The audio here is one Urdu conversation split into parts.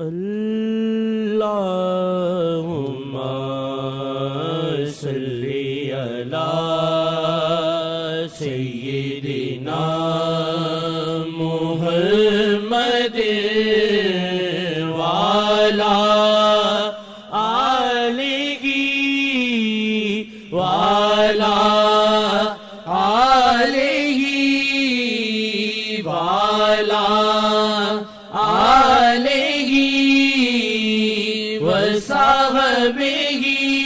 اللہم صلی علی سیدنا محمد وعلی آلہ وعلی آلہ وعلی آلہ وصحبہ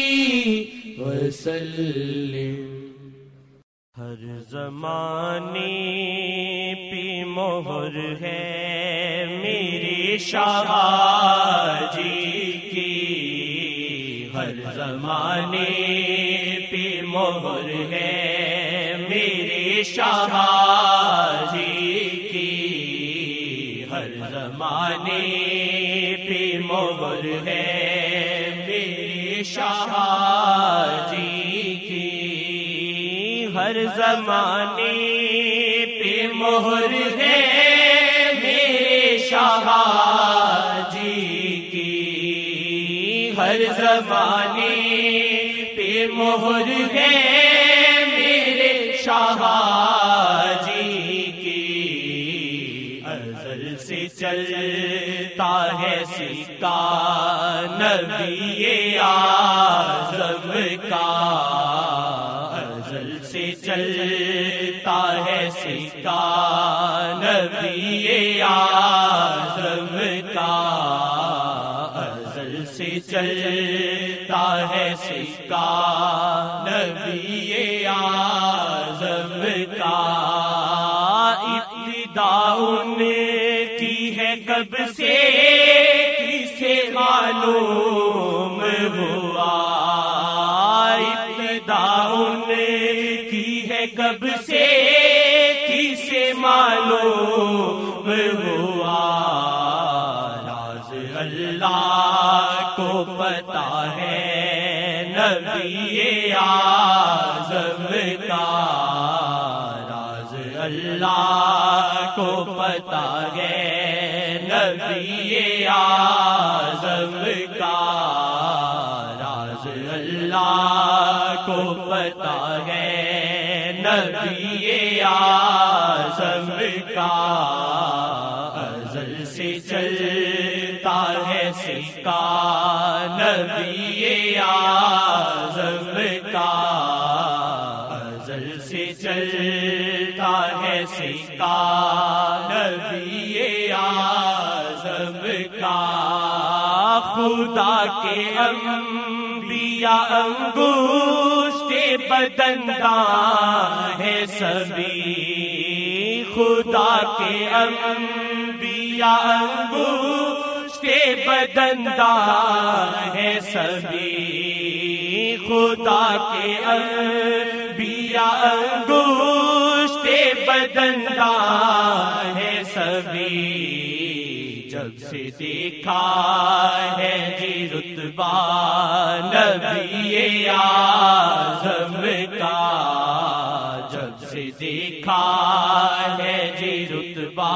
وسلم۔ ہر زمانے پہ مہر ہے میرے شاہ جی کی، ہر زمانے پہ مہر ہے میرے شاہ جی کی، ہر زمانے پہ مہر ہے میرے شاہ جی کی، ہر زمانے پہ مہر ہے میرے شاہ جی کی، ہر زمانے پہ مہر ہے میرے شاہ جی کی، ازل سے چلتا ہے سکہ نبی اعظم کا، ازل سے چلتا ہے سکہ نبی اعظم کا، ازل سے چلتا ہے سکہ نبی اعظم کا، ابتدا ان کی ہے کب سے کسے معلوم ہوا، ابتدا ان کی ہے کب سے کسے معلوم ہوا، راز اللہ کو پتا ہے نبی اعظم کا، راز اللہ کو پتا ہے نبی اعظم کا، راز اللہ کو پتا ہے نبی اعظم کا، ازل سے چلتا ہے سکہ نبی اعظم کا، ازل سے چلتا ہے سکہ نبی اعظم کا، خدا کے انبیاء انگشت بدنداں ہے سبھی، خدا کے انبیاء انگشت بدنداں ہے سبھی، خدا کے انبیاء انگشت بدنداں ہے سبھی، جب سے دیکھا ہے جی رتبہ نبی اعظم کا، جب سے دیکھا ہے جی رتبہ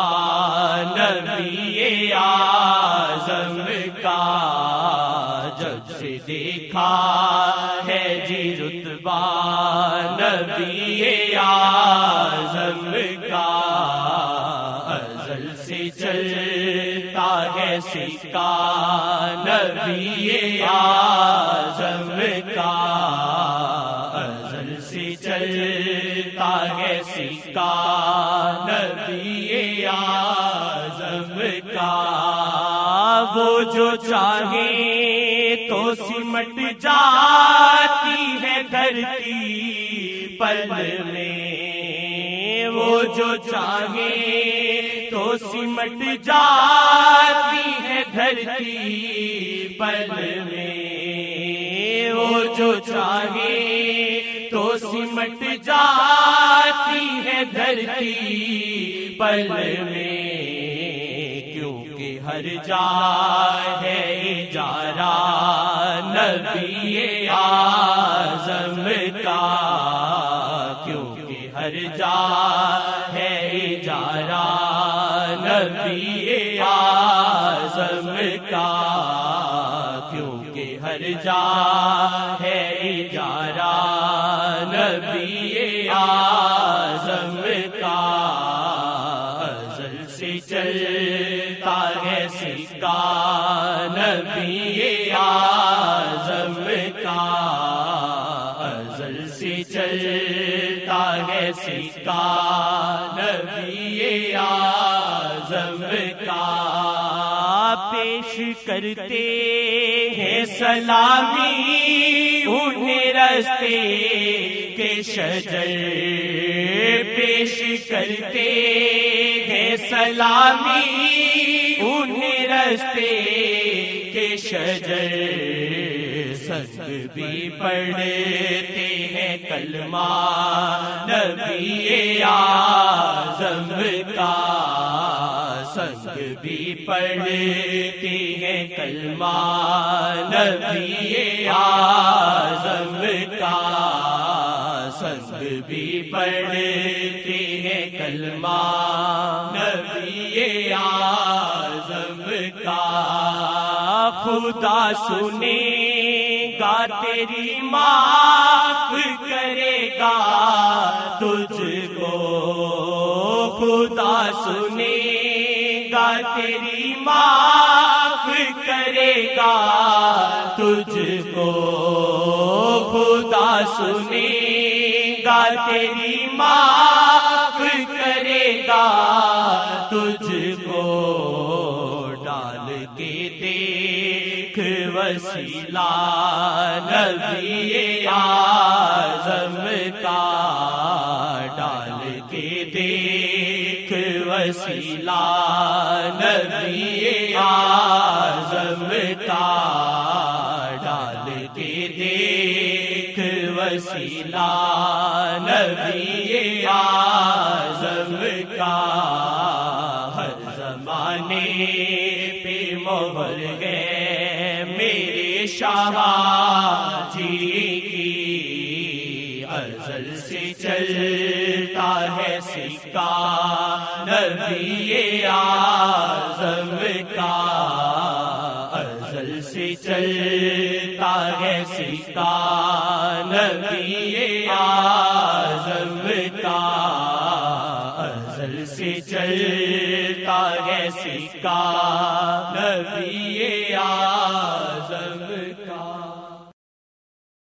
نبی اعظم کا، جب سے دیکھا ہے جی رتبہ نبی اعظم کا، ازل سے چلتا ہے سکہ نبی اعظم کا، ازل سے چلتا ہے سکہ نبی اعظم کا، وہ جو چاہے تو سمٹ جاتی ہے دھرتی پل میں، وہ جو چاہے تو سمٹ جاتی ہے دھرتی پل میں، وہ جو چاہے تو سمٹ جاتی ہے دھرتی پل میں، کیونکہ ہر جا ہے اجارہ نبی اعظم کا، کیونکہ ہر جا ہے اجارہ نبی اعظم کا، کیونکہ ہر جا ہے اجارہ نبی اعظم کا، ازل سے چلتا ہے سکہ نبی اعظم کا، ازل سے چلتا ہے سکہ نبی اعظم کا، پیش کرتے ہیں سلامی انہیں رستے کے شجر، پیش کرتے ہیں سلامی انہیں رستے کے شجر، سنگ بھی پڑھتے ہیں کلمہ نبی اعظم کا، سنگ بھی پڑھتے ہیں کلمہ نبی اعظم کا، سنگ بھی پڑھتے ہیں کلمہ نبی اعظم کا، خدا سنے گا تیری معاف کرے گا تجھ کو، خدا سنے گا تیری معاف کرے گا تجھ کو، خدا سنے گا تیری معاف کرے گا تجھ کو، ڈال کے دیکھ وسیلہ نبی اعظم کا، ڈال کے دیکھ وسیلہ نبی اعظم کا، ڈال کے دیکھ وسیلہ نبی اعظم کا، ہر زمانے پہ مہر ہے میرے شاہ جی کی، ازل سے چلتا ہے سکہ نبی اعظم کا، ازل سے چلتا ہے سکہ نبی اعظم کا، ازل سے چلتا ہے سکہ